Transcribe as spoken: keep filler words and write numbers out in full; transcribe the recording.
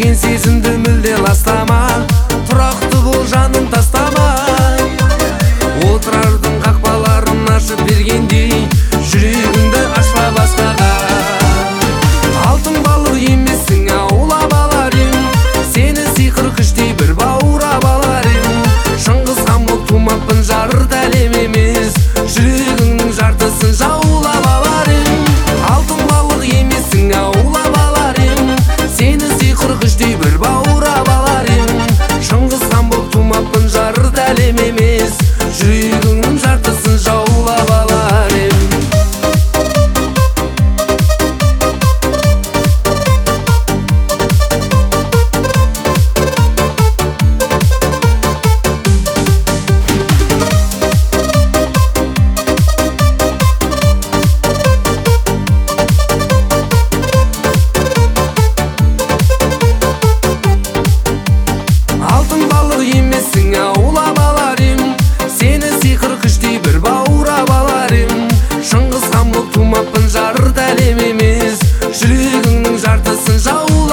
берген сезімді мүлде ластама, тұрақты бол жанын тастама. Отырардың қақпаларын ашып бергендей, жүрегіңді ашпа басқаға. Алтын балық емессің, аулап алар ең, сені сиқыр күштей бір баурап алар ең. Шыңғыс хан боп тумаппын, жарыр әлем емес, жүрегіңнің жартысын жаулап алар ең. Алтын балық емессің, аулап алар ең, сені сиқыр күштей бір баурап алар ең. Шыңғыс хан боп тумаппын, жарыр әлем емес, жүрегіңнің жартысын жаулап алар ең. Алтын балық емессің, аулап алар ем, сені сиқыр күштей бір баурап алар ем. Шыңғыс хан боп тумаппын, жарыр әлем емес, жүрегіңнің жартысын жаулап